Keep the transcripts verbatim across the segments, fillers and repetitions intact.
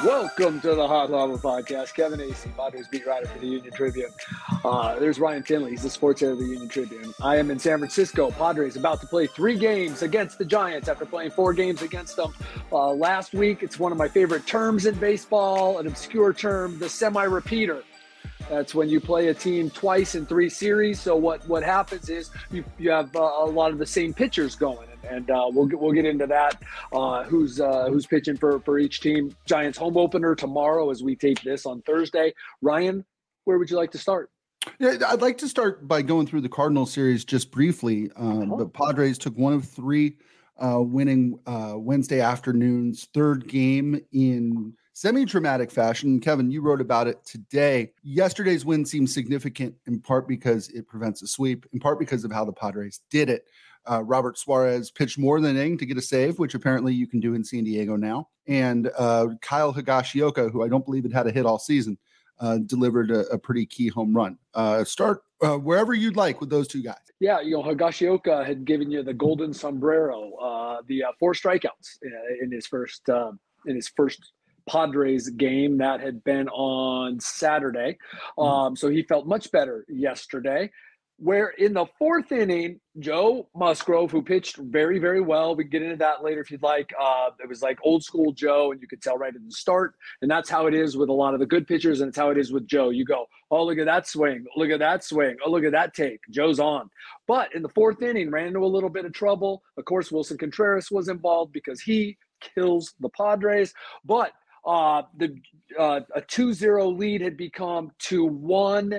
Welcome to the Hot Lava Podcast. Kevin Acee, Padres beat writer for the Union Tribune. Uh, there's Ryan Finley. He's the sports editor of the Union Tribune. I am in San Francisco. Padres about to play three games against the Giants after playing four games against them uh, last week. It's one of my favorite terms in baseball, an obscure term, the semi-repeater. That's when you play a team twice in three series. So what, what happens is you, you have uh, a lot of the same pitchers going. And uh, we'll get, we'll get into that. Uh, who's uh, who's pitching for, for each team? Giants home opener tomorrow as we tape this on Thursday. Ryan, where would you like to start? Yeah, I'd like to start by going through the Cardinals series just briefly. Um, oh. But Padres took one of three, uh, winning uh, Wednesday afternoon's third game in semi-dramatic fashion. Kevin, you wrote about it today. Yesterday's win seems significant in part because it prevents a sweep, in part because of how the Padres did it. Uh, Robert Suarez pitched more than an inning to get a save, which apparently you can do in San Diego now. And uh, Kyle Higashioka, who I don't believe had had a hit all season, uh, delivered a, a pretty key home run. Uh, start uh, wherever you'd like with those two guys. Yeah, you know, Higashioka had given you the golden sombrero, uh, the uh, four strikeouts in, in his first uh, in his first Padres game that had been on Saturday. Um, mm-hmm. So he felt much better yesterday. Where in the fourth inning, Joe Musgrove, who pitched very, very well, we can get into that later if you'd like. Uh, it was like old school Joe, and you could tell right at the start. And that's how it is with a lot of the good pitchers, and it's how it is with Joe. You go, oh, look at that swing. Look at that swing. Oh, look at that take. Joe's on. But in the fourth inning, ran into a little bit of trouble. Of course, Wilson Contreras was involved because he kills the Padres. But uh, the uh, a two zero lead had become two one.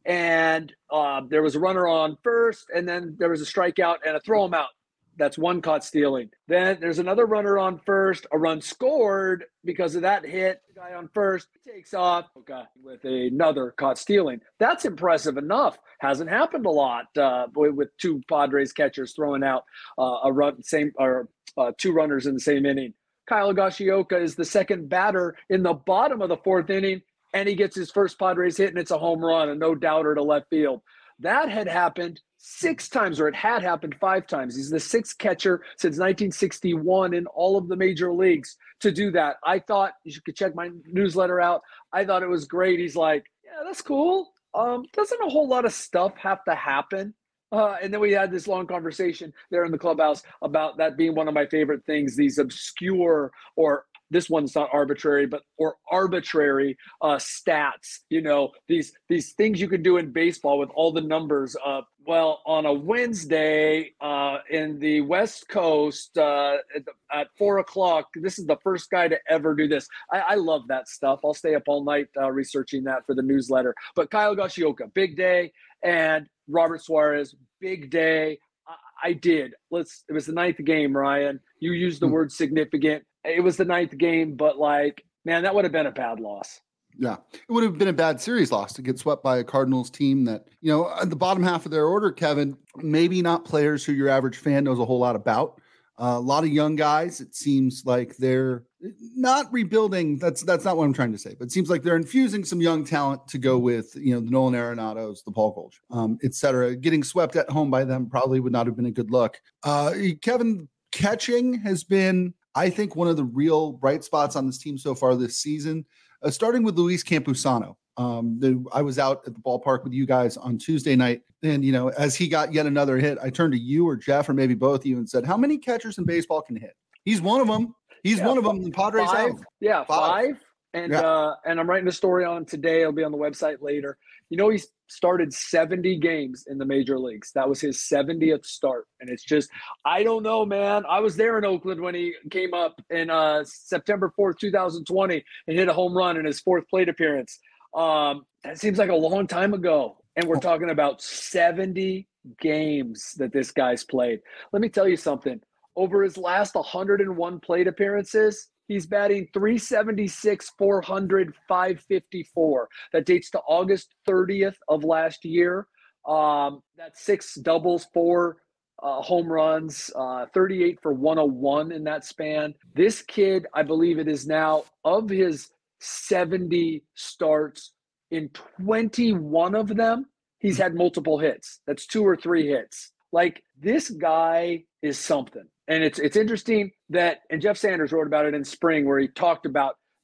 And uh, there was a runner on first, and then there was a strikeout and a throw him out. That's one caught stealing. Then there's another runner on first. A run scored because of that hit. The guy on first takes off okay, with another caught stealing. That's impressive enough. Hasn't happened a lot uh, with, with two Padres catchers throwing out uh, a run, same or uh, two runners in the same inning. Kyle Higashioka is the second batter in the bottom of the fourth inning. And he gets his first Padres hit, and it's a home run, a no-doubter to left field. That had happened six times, or it had happened five times. He's the sixth catcher since nineteen sixty-one in all of the major leagues to do that. I thought, you could check my newsletter out, I thought it was great. He's like, yeah, that's cool. Um, doesn't a whole lot of stuff have to happen? Uh, and then we had this long conversation there in the clubhouse about that being one of my favorite things, these obscure or this one's not arbitrary, but or arbitrary uh, stats, you know, these these things you can do in baseball with all the numbers of, well, on a Wednesday uh, in the West Coast uh, at, the, at four o'clock, this is the first guy to ever do this. I, I love that stuff. I'll stay up all night uh, researching that for the newsletter. But Kyle Higashioka, big day, and Robert Suarez, big day. I, I did. Let's. It was the ninth game, Ryan. You used the mm-hmm. word significant. It was the ninth game, but like, man, that would have been a bad loss. Yeah, it would have been a bad series loss to get swept by a Cardinals team that, you know, at the bottom half of their order, Kevin, maybe not players who your average fan knows a whole lot about. Uh, a lot of young guys. It seems like they're not rebuilding. That's that's not what I'm trying to say, but it seems like they're infusing some young talent to go with, you know, the Nolan Arenados, the Paul Gold, um, et cetera. Getting swept at home by them probably would not have been a good look. Uh, Kevin, catching has been, I think, one of the real bright spots on this team so far this season, uh, starting with Luis Campusano. Um, the, I was out at the ballpark with you guys on Tuesday night, and, you know, as he got yet another hit, I turned to you or Jeff or maybe both of you and said, how many catchers in baseball can hit? He's one of them. He's yeah, one of them. The Padres five, have. Yeah, five. five. And yeah. uh, and I'm writing a story on him today. It'll be on the website later. You know, he's started seventy games in the major leagues. That was his seventieth start. And it's just, I don't know, man. I was there in Oakland when he came up in uh, September fourth, twenty twenty and hit a home run in his fourth plate appearance. Um, that seems like a long time ago. And we're talking about seventy games that this guy's played. Let me tell you something. Over his last one hundred one plate appearances, he's batting three seventy-six, four hundred, five fifty-four. That dates to August thirtieth of last year. Um, that's six doubles, four uh, home runs, uh, thirty-eight for one oh one in that span. This kid, I believe it is now, of his seventy starts, in twenty-one of them, he's had multiple hits. That's two or three hits. Like, this guy is something. And it's it's interesting that, and Jeff Sanders wrote about it in spring, where he talked about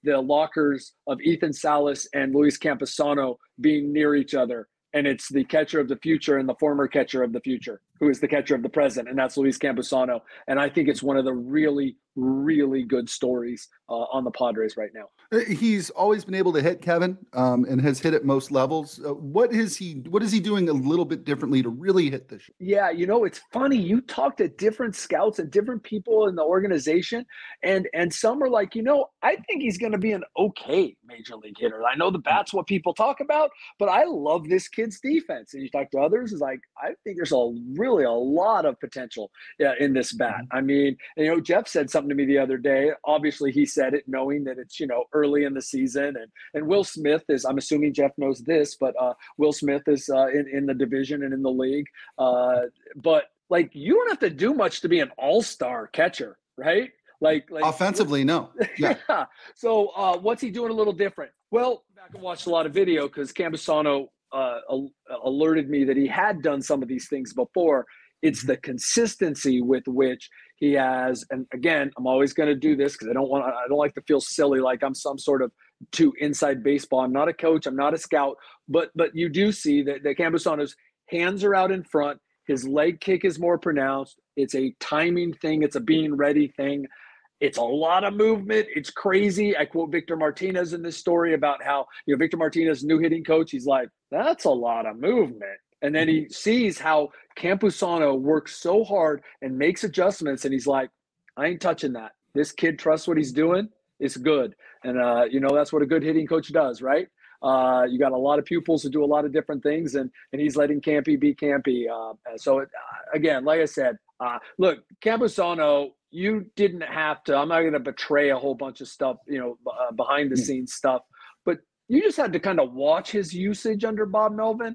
the lockers of Ethan Salas and Luis Campusano being near each other. And it's the catcher of the future and the former catcher of the future, who is the catcher of the present, and that's Luis Campusano. And I think it's one of the really, really good stories uh, on the Padres right now. He's always been able to hit, Kevin, um, and has hit at most levels. Uh, what is he? What is he doing a little bit differently to really hit this? Yeah, you know, it's funny. You talk to different scouts and different people in the organization, and and some are like, you know, I think he's going to be an okay major league hitter. I know the bat's what people talk about, but I love this kid's defense. And you talk to others, is like, I think there's a really a lot of potential uh, in this bat. I mean, you know, Jeff said something to me the other day. Obviously, he said it knowing that it's, you know, early in the season, and and Will Smith is, I'm assuming Jeff knows this, but uh, Will Smith is uh, in in the division and in the league. Uh, but like, you don't have to do much to be an all-star catcher, right? Like, like offensively, no. Yeah. yeah. So uh, what's he doing a little different? Well, back and watched a lot of video because Campusano uh, alerted me that he had done some of these things before. It's the consistency with which he has, and again, I'm always going to do this because I don't want, I don't like to feel silly like I'm some sort of too inside baseball. I'm not a coach, I'm not a scout, but but you do see that, that Campusano's hands are out in front, his leg kick is more pronounced. It's a timing thing, it's a being ready thing. It's a lot of movement. It's crazy. I quote Victor Martinez in this story about how, you know, Victor Martinez, new hitting coach, he's like, that's a lot of movement. And then he sees how Campusano works so hard and makes adjustments, and he's like, I ain't touching that. This kid trusts what he's doing. It's good. And, uh, you know, that's what a good hitting coach does, right? Uh, you got a lot of pupils who do a lot of different things, and and he's letting Campy be Campy. Uh, so, it, uh, again, like I said, uh, look, Campusano, you didn't have to – I'm not going to betray a whole bunch of stuff, you know, uh, behind-the-scenes stuff, but you just had to kind of watch his usage under Bob Melvin.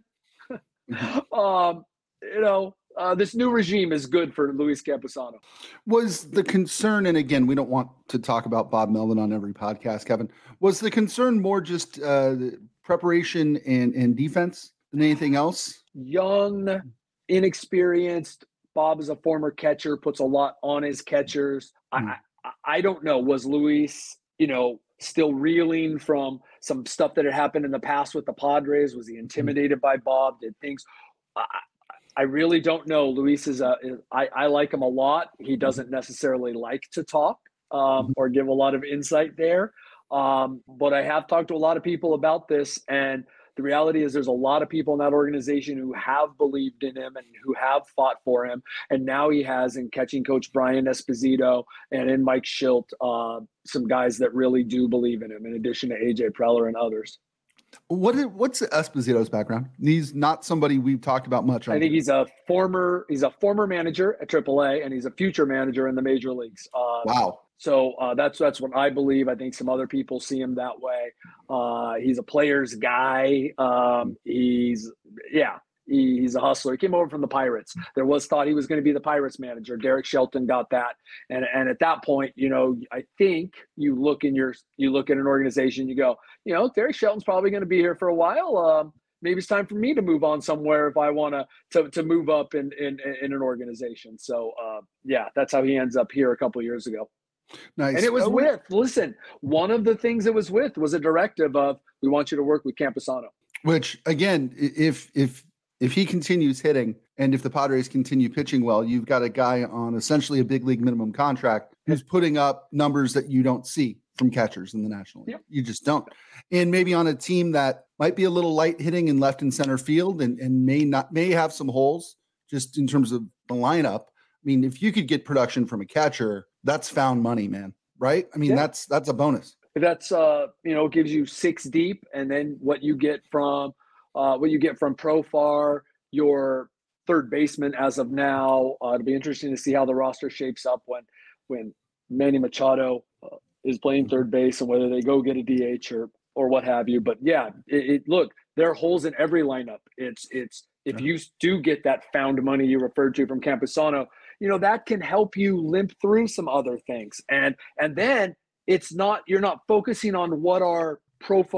um, you know, uh, this new regime is good for Luis Campusano. Was the concern, and again, we don't want to talk about Bob Melvin on every podcast, Kevin, was the concern more just uh, preparation and, and defense than anything else? Young, inexperienced. Bob is a former catcher, puts a lot on his catchers. Mm. I, I don't know. Was Luis, you know, still reeling from some stuff that had happened in the past with the Padres? Was he intimidated by Bob? Did things? I, I really don't know. Luis is a. Is, I, I like him a lot. He doesn't necessarily like to talk um, or give a lot of insight there. Um, but I have talked to a lot of people about this, and the reality is there's a lot of people in that organization who have believed in him and who have fought for him. And now he has in catching coach Brian Esposito and in Mike Schilt, uh, some guys that really do believe in him, in addition to A J Preller and others. What is, what's Esposito's background? He's not somebody we've talked about much. I think he's a former he's a former manager at triple A, and he's a future manager in the major leagues. Uh, wow. So uh, that's that's what I believe. I think some other people see him that way. Uh, he's a player's guy. Um, he's yeah, he, he's a hustler. He came over from the Pirates. There was thought he was going to be the Pirates manager. Derek Shelton got that, and and at that point, you know, I think you look in your you look at an organization, you go, you know, Derek Shelton's probably going to be here for a while. Um, maybe it's time for me to move on somewhere if I want to to move up in in in an organization. So uh, yeah, that's how he ends up here a couple years ago. Nice. And it was with, listen, one of the things it was with was a directive of, we want you to work with Campusano. Which, again, if if if he continues hitting and if the Padres continue pitching well, you've got a guy on essentially a big league minimum contract who's putting up numbers that you don't see from catchers in the National League. Yep. You just don't. And maybe on a team that might be a little light hitting in left and center field and, and may not may have some holes just in terms of the lineup. I mean, if you could get production from a catcher, that's found money, man. Right? I mean, yeah. that's that's a bonus. That's uh, you know, gives you six deep, and then what you get from uh, what you get from Profar, your third baseman as of now. Uh, it'll be interesting to see how the roster shapes up when when Manny Machado uh, is playing third base and whether they go get a D H or or what have you. But yeah, it, it look, there are holes in every lineup. It's it's if you do get that found money you referred to from Campusano, you know, that can help you limp through some other things. And and then it's not, you're not focusing on what are Profar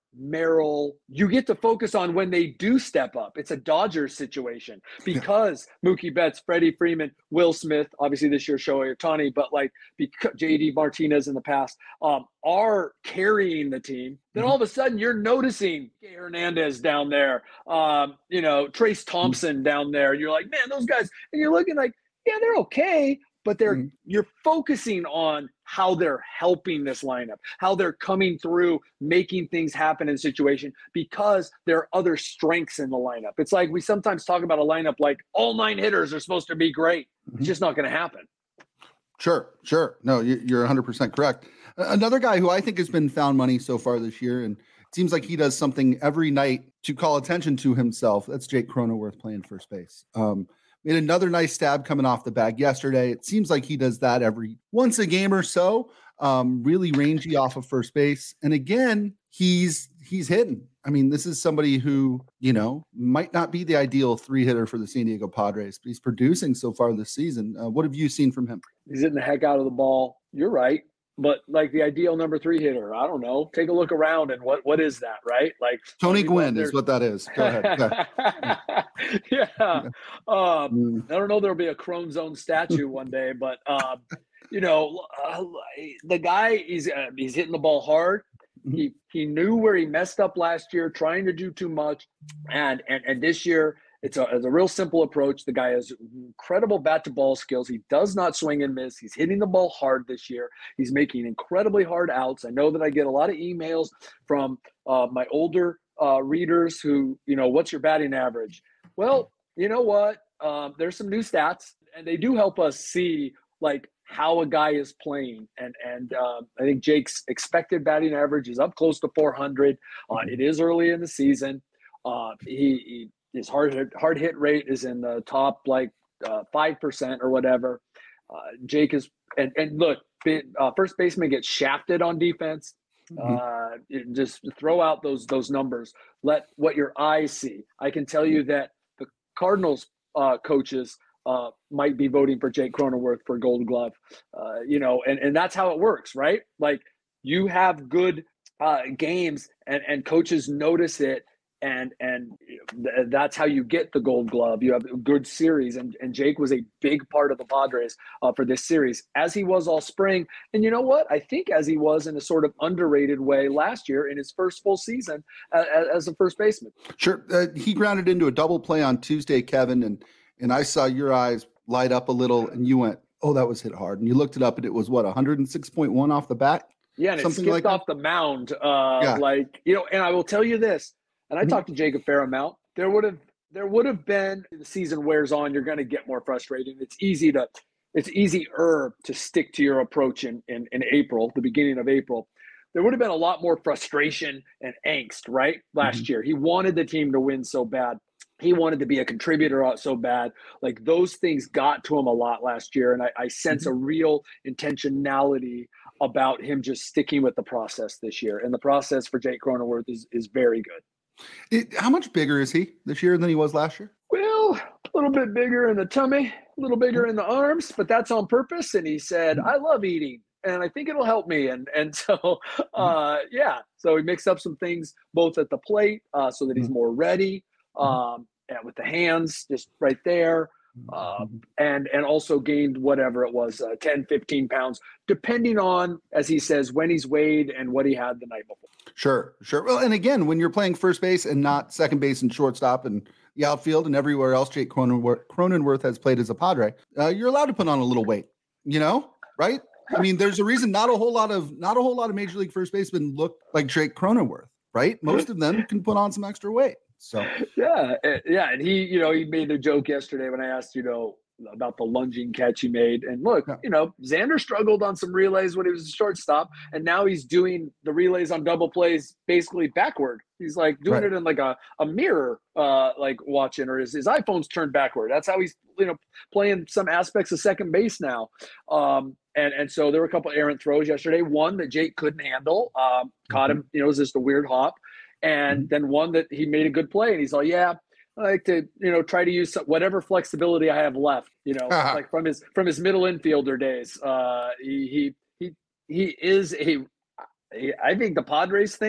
Merrill, you get to focus on when they do step up. It's a Dodgers situation because Mookie Betts, Freddie Freeman, Will Smith, obviously this year Shohei Ohtani, but like because J D Martinez in the past um, are carrying the team. Then all of a sudden you're noticing Hernandez down there, um, you know, Trace Thompson down there. And you're like, man, those guys, and you're looking like, yeah, they're okay. But they're mm-hmm. you're focusing on how they're helping this lineup, how they're coming through, making things happen in situation because there are other strengths in the lineup. It's like we sometimes talk about a lineup like all nine hitters are supposed to be great. Mm-hmm. It's just not going to happen. Sure, sure. No, you're one hundred percent correct. Another guy who I think has been found money so far this year, and it seems like he does something every night to call attention to himself. That's Jake Cronenworth playing first base. Um, Made another nice stab coming off the bag yesterday. It seems like he does that every once a game or so. Um, really rangy off of first base. And again, he's he's hitting. I mean, this is somebody who, you know, might not be the ideal three hitter for the San Diego Padres, but he's producing so far this season. Uh, what have you seen from him? He's hitting the heck out of the ball. You're right. But like the ideal number three hitter, I don't know. Take a look around and what what is that, right? Like Tony Gwynn is what that is. Go ahead. yeah. yeah. Um, mm. I don't know. There'll be a Chrome Zone statue one day, but um, you know, uh, the guy he's uh, he's hitting the ball hard. Mm-hmm. He he knew where he messed up last year, trying to do too much, and and and this year. It's a, it's a real simple approach. The guy has incredible bat-to-ball skills. He does not swing and miss. He's hitting the ball hard this year. He's making incredibly hard outs. I know that I get a lot of emails from uh, my older uh, readers who, you know, what's your batting average? Well, you know what? Um, there's some new stats, and they do help us see, like, how a guy is playing. And and uh, I think Jake's expected batting average is up close to four hundred. Uh, it is early in the season. Uh, he, he His hard hit, hard hit rate is in the top like uh, five percent or whatever. Uh, Jake is and and look, uh, first baseman gets shafted on defense. Mm-hmm. Uh, just throw out those those numbers. Let what your eyes see. I can tell you that the Cardinals uh, coaches uh, might be voting for Jake Cronenworth for Gold Glove. Uh, you know, and and that's how it works, right? Like you have good uh, games, and and coaches notice it. And and th- that's how you get the Gold Glove. You have a good series, and, and Jake was a big part of the Padres uh, for this series, as he was all spring. And you know what? I think as he was in a sort of underrated way last year in his first full season uh, as a first baseman. Sure. Uh, he grounded into a double play on Tuesday, Kevin, and and I saw your eyes light up a little, and you went, oh, that was hit hard. And you looked it up, and it was, what, one hundred six point one off the bat? Yeah, and Something it skipped like off that? the mound. Uh, yeah. Like, you know, and I will tell you this, and I talked to Jake a fair amount. There would have there would have been, the season wears on, you're going to get more frustrated. It's easy to it's easier to stick to your approach in, in in April, the beginning of April. There would have been a lot more frustration and angst, right? Last mm-hmm. year, he wanted the team to win so bad. He wanted to be a contributor so bad. Like those things got to him a lot last year, and I, I sense mm-hmm. a real intentionality about him just sticking with the process this year. And the process for Jake Cronenworth is is very good. It, how much bigger is he this year than he was last year? Well, a little bit bigger in the tummy, a little bigger in the arms, but that's on purpose. And he said, I love eating, and I think it'll help me. And and so, uh, yeah, so he mixed up some things both at the plate uh, so that he's more ready, um, and with the hands just right there. Um, and and also gained whatever it was, uh, ten, fifteen pounds, depending on, as he says, when he's weighed and what he had the night before. Sure, sure. Well, and again, when you're playing first base and not second base and shortstop and the outfield and everywhere else Jake Cronenworth, Cronenworth has played as a Padre, uh, you're allowed to put on a little weight, you know, right? I mean, there's a reason not a whole lot of not a whole lot of Major League first basemen look like Jake Cronenworth, right? Most of them can put on some extra weight. So yeah, yeah, and he, you know, he made a joke yesterday when I asked, you know, about the lunging catch he made. And look, yeah. you know, Xander struggled on some relays when he was a shortstop, and now he's doing the relays on double plays basically backward. He's like doing right. it in like a, a mirror, uh, like watching, or his, his iPhone's turned backward. That's how he's, you know, playing some aspects of second base now. Um, and and so there were a couple errant throws yesterday. One that Jake couldn't handle, um, mm-hmm. caught him. You know, it was just a weird hop. And then one that he made a good play, and he's like, yeah, I like to, you know, try to use some, whatever flexibility I have left, you know, uh-huh. like from his, from his middle infielder days. Uh, he, he, he, he is a, I think the Padres think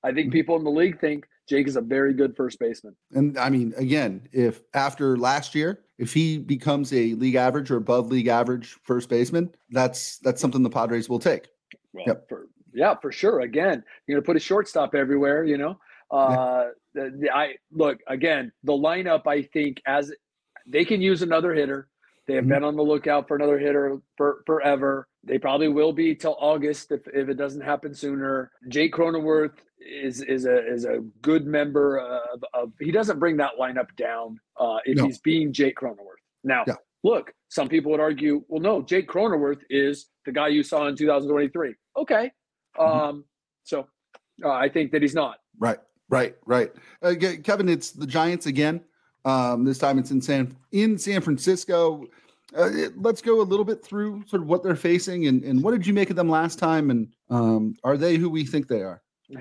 I think people in the league think Jake is a very good first baseman. And I mean, again, if after last year, if he becomes a league average or above league average first baseman, that's that's something the Padres will take. Well, yep. for, yeah, for sure. Again, you're going to put a shortstop everywhere, you know. Uh, yeah. the, the, I look again. The lineup, I think, as they can use another hitter. They have mm-hmm. been on the lookout for another hitter for, forever. They probably will be till August if, if it doesn't happen sooner. Jake Cronenworth is is a is a good member of, of he doesn't bring that lineup down uh, if no. he's being Jake Cronenworth. Now, yeah. look, some people would argue, well, no, Jake Cronenworth is the guy you saw in two thousand twenty-three. Okay, mm-hmm. um, so uh, I think that he's not. Right, right, right. Uh, Kevin, it's the Giants again. Um, this time it's in San in San Francisco. Uh, it, let's go a little bit through sort of what they're facing and, and what did you make of them last time? And um, are they who we think they are?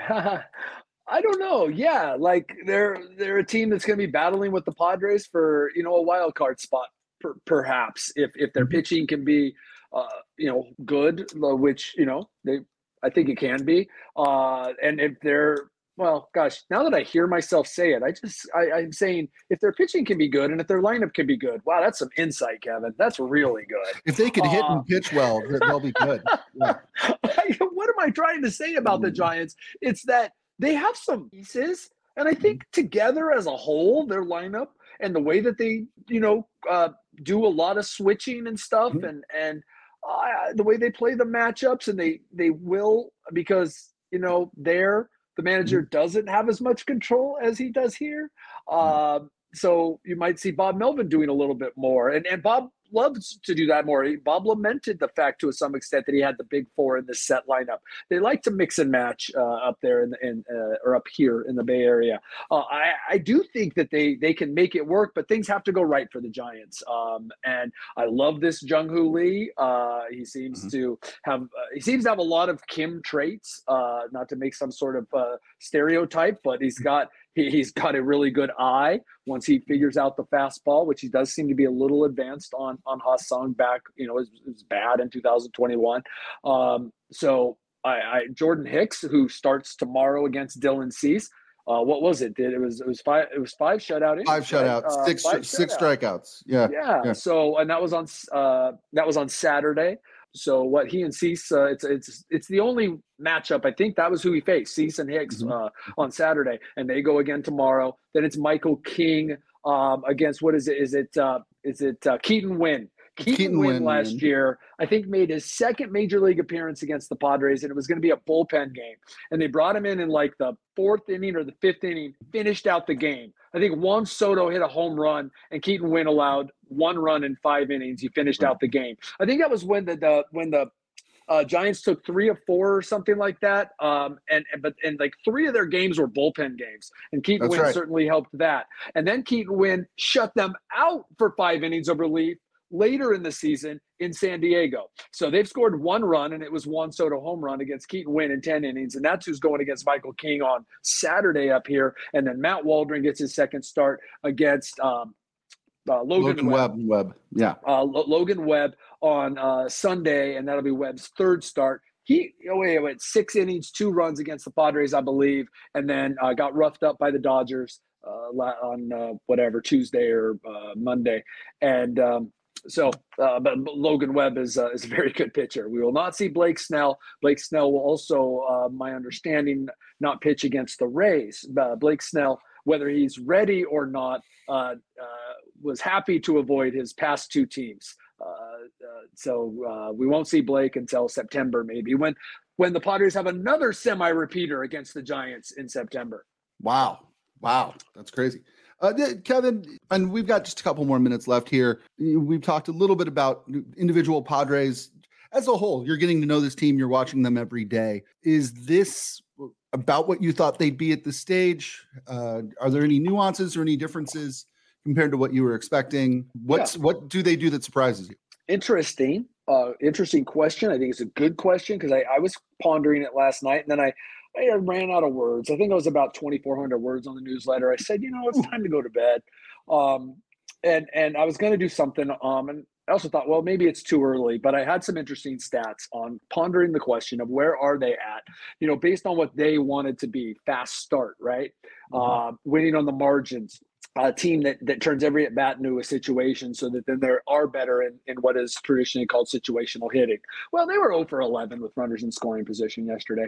I don't know. Yeah, like they're they're a team that's going to be battling with the Padres for you know a wild card spot, per, perhaps if if their pitching can be uh, you know good, which you know they I think it can be, uh, and if they're Well, gosh, now that I hear myself say it, I just, I, I'm saying if their pitching can be good and if their lineup can be good, wow, that's some insight, Kevin. That's really good. If they can uh, hit and pitch well, they'll be good. Yeah. What am I trying to say about the Giants? It's that they have some pieces, and I think together as a whole, their lineup and the way that they, you know, uh, do a lot of switching and stuff mm-hmm. and, and uh, the way they play the matchups and they, they will, because, you know, they're, the manager doesn't have as much control as he does here. Uh, so you might see Bob Melvin doing a little bit more. And, and Bob loves to do that more. Bob lamented the fact to some extent that he had the big four in the set lineup. They like to mix and match uh, up there in, in uh, or up here in the Bay Area. Uh, I, I do think that they they can make it work, but things have to go right for the Giants. Um, and I love this Jung-Hoo Lee. Uh, he seems mm-hmm. to have uh, he seems to have a lot of Kim traits. Uh, not to make some sort of uh, stereotype, but he's got. He's got a really good eye once he figures out the fastball, which he does seem to be a little advanced on on Ha-Seong back, you know, it was, it was bad in two thousand twenty-one. Um, so I, I Jordan Hicks, who starts tomorrow against Dylan Cease. Uh, what was it? It was it was five it was five shutout innings, five shutouts, right? uh, six five six shutouts. strikeouts. Yeah. yeah, yeah. So and that was on uh, that was on Saturday. So what he and Cease, uh, it's it's it's the only matchup. I think that was who he faced, Cease and Hicks mm-hmm. uh, on Saturday, and they go again tomorrow. Then it's Michael King um, against what is it? Is it uh, is it uh, Keaton Winn? Keaton, Keaton Winn, Winn last man. year, I think, made his second major league appearance against the Padres, and it was going to be a bullpen game. And they brought him in in like the fourth inning or the fifth inning, finished out the game. I think Juan Soto hit a home run, and Keaton Winn allowed one run in five innings. He finished right. out the game. I think that was when the, the when the uh, Giants took three of four or something like that. Um, and but and like three of their games were bullpen games, and Keaton Winn right. certainly helped that. And then Keaton Winn shut them out for five innings of relief later in the season in San Diego. So they've scored one run, and it was Juan Soto home run against Keaton Winn in ten innings, and that's who's going against Michael King on Saturday up here. And then Matt Waldron gets his second start against um, uh, Logan, Logan Webb. Webb. Webb. Yeah. Uh, L- Logan Webb on uh, Sunday, and that'll be Webb's third start. He oh, wait, wait, six innings, two runs against the Padres, I believe, and then uh, got roughed up by the Dodgers uh, on uh, whatever, Tuesday or uh, Monday. And um, So, uh, but Logan Webb is uh, is a very good pitcher. We will not see Blake Snell. Blake Snell will also, uh, my understanding, not pitch against the Rays. Uh, Blake Snell, whether he's ready or not, uh, uh, was happy to avoid his past two teams. Uh, uh, so uh, we won't see Blake until September, maybe when when the Padres have another semi-repeater against the Giants in September. Wow, wow, that's crazy. Uh, Kevin, and we've got just a couple more minutes left here. We've talked a little bit about individual Padres as a whole. You're getting to know this team. You're watching them every day. Is this about what you thought they'd be at this stage? Uh, are there any nuances or any differences compared to what you were expecting? What's yeah. What do they do that surprises you? Interesting. Uh, interesting question. I think it's a good question because I, I was pondering it last night, and then I I ran out of words. I think I was about twenty-four hundred words on the newsletter. I said, you know, it's time to go to bed. Um, and, and I was going to do something. Um, and I also thought, well, maybe it's too early, but I had some interesting stats on pondering the question of where are they at, you know, based on what they wanted to be, fast start, right? Mm-hmm. Uh, winning on the margins, a team that, that turns every at bat into a situation so that then they are better in, in what is traditionally called situational hitting. Well, they were zero for eleven with runners in scoring position yesterday.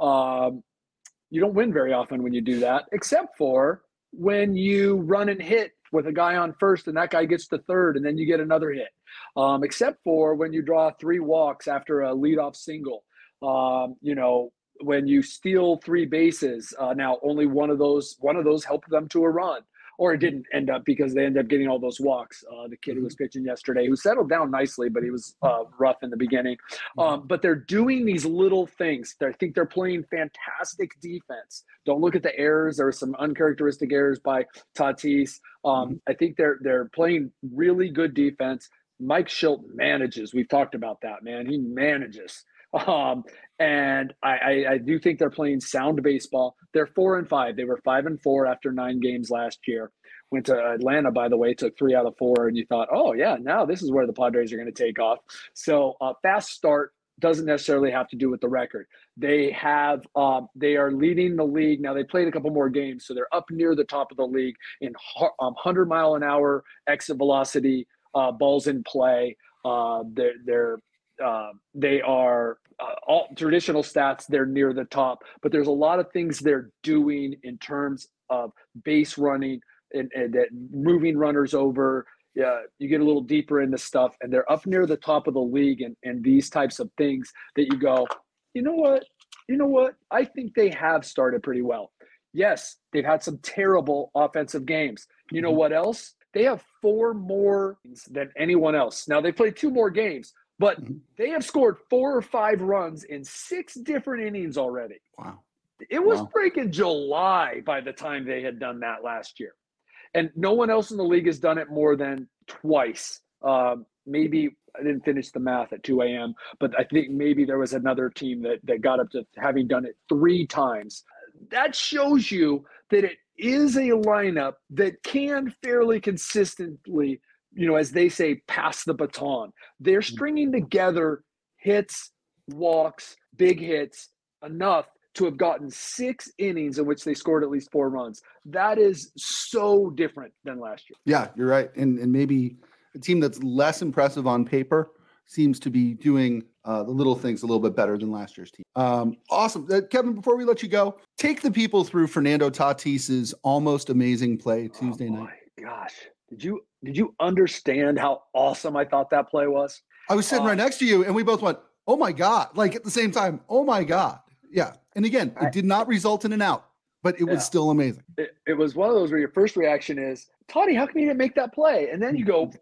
Um, you don't win very often when you do that, except for when you run and hit with a guy on first and that guy gets to third and then you get another hit, um, except for when you draw three walks after a leadoff single, um, you know, when you steal three bases. Uh, now, only one of those, one of those helped them to a run. Or it didn't end up because they ended up getting all those walks. Uh, the kid who was pitching yesterday, who settled down nicely, but he was uh, rough in the beginning. Um, but they're doing these little things. I think they're playing fantastic defense. Don't look at the errors. There were some uncharacteristic errors by Tatis. Um, I think they're they're playing really good defense. Mike Shildt manages. We've talked about that, man. He manages. Um, and I, I, I do think they're playing sound baseball. They're four and five. They were five and four after nine games last year. Went to Atlanta, by the way, took three out of four. And you thought, oh yeah, now this is where the Padres are going to take off. So uh, fast start doesn't necessarily have to do with the record. They have, um, they are leading the league. Now they played a couple more games, so they're up near the top of the league in um, one hundred mile an hour exit velocity, uh, balls in play. Uh, they're, they're, Uh, they are uh, all traditional stats. They're near the top, but there's a lot of things they're doing in terms of base running and, and, and moving runners over. Yeah, you get a little deeper into stuff, and they're up near the top of the league. And, and these types of things that you go, you know what, you know what? I think they have started pretty well. Yes, they've had some terrible offensive games. You know what else? They have four more than anyone else. Now they played two more games. But they have scored four or five runs in six different innings already. Wow. It was wow. freaking July by the time they had done that last year. And no one else in the league has done it more than twice. Um, maybe I didn't finish the math at two a.m., but I think maybe there was another team that, that got up to having done it three times. That shows you that it is a lineup that can fairly consistently, you know, as they say, pass the baton. They're stringing together hits, walks, big hits, enough to have gotten six innings in which they scored at least four runs. That is so different than last year. Yeah, you're right. And and maybe a team that's less impressive on paper seems to be doing uh, the little things a little bit better than last year's team. Um, awesome. Uh, Kevin, before we let you go, take the people through Fernando Tatis's almost amazing play Tuesday oh, night. Gosh, did you Did you understand how awesome I thought that play was? I was sitting uh, right next to you, and we both went, oh, my God. Like, at the same time, oh, my God. Yeah. And again, it did not result in an out, but it was yeah. still amazing. It, it was one of those where your first reaction is, Toddy, how come you didn't make that play? And then you go,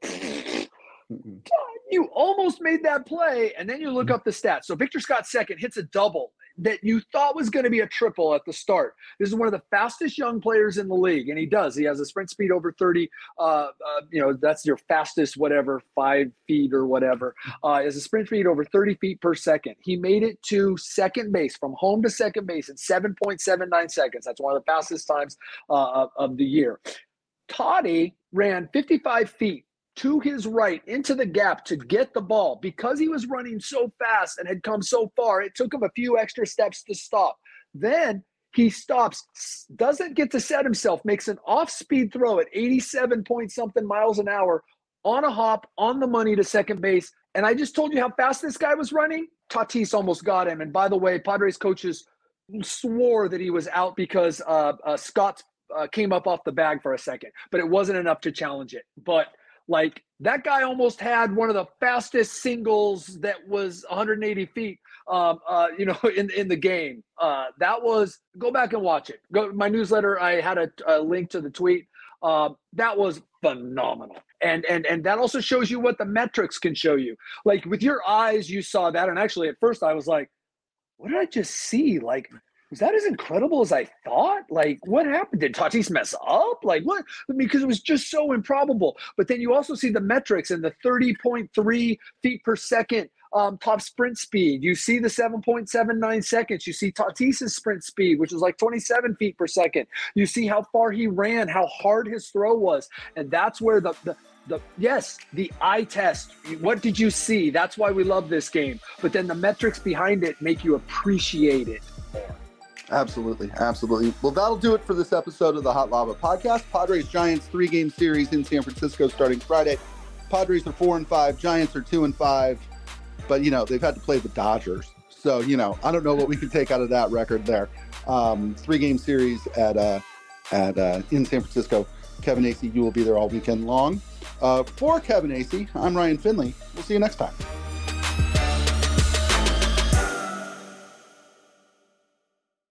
you almost made that play. And then you look up the stats. So Victor Scott second hits a double that you thought was going to be a triple at the start. This is one of the fastest young players in the league, and he does. He has a sprint speed over thirty. Uh, uh, you know, that's your fastest, whatever, five feet or whatever. Uh, is a sprint speed over thirty feet per second. He made it to second base, from home to second base in seven point seven nine seconds. That's one of the fastest times uh, of, of the year. Toddy ran fifty-five feet to his right into the gap to get the ball. Because he was running so fast and had come so far, it took him a few extra steps to stop. Then he stops, doesn't get to set himself, makes an off-speed throw at eighty-seven point something miles an hour on a hop, on the money to second base. And I just told you how fast this guy was running. Tatis almost got him. And by the way, Padres coaches swore that he was out because uh, uh, Scott uh, came up off the bag for a second, but it wasn't enough to challenge it. But like, that guy almost had one of the fastest singles that was one hundred eighty feet, um, uh, you know, in in the game. Uh, that was, go back and watch it. Go my newsletter. I had a, a link to the tweet. Uh, that was phenomenal, and and and that also shows you what the metrics can show you. Like, with your eyes, you saw that, and actually, at first, I was like, "What did I just see?" Like, was that as incredible as I thought? Like, what happened? Did Tatis mess up? Like, what? Because it was just so improbable. But then you also see the metrics and the thirty point three feet per second um, top sprint speed. You see the seven point seven nine seconds. You see Tatis's sprint speed, which was like twenty-seven feet per second. You see how far he ran, how hard his throw was. And that's where the, the The, yes, the eye test. What did you see? That's why we love this game. But then the metrics behind it make you appreciate it more. Absolutely. Absolutely. Well, that'll do it for this episode of the Hot Lava Podcast. Padres Giants three-game series in San Francisco starting Friday. Padres are four and five. Giants are two and five. But, you know, they've had to play the Dodgers. So, you know, I don't know what we can take out of that record there. Um, three-game series at uh, at uh, in San Francisco. Kevin Acee, you will be there all weekend long. Uh, for Kevin Acee, I'm Ryan Finley. We'll see you next time.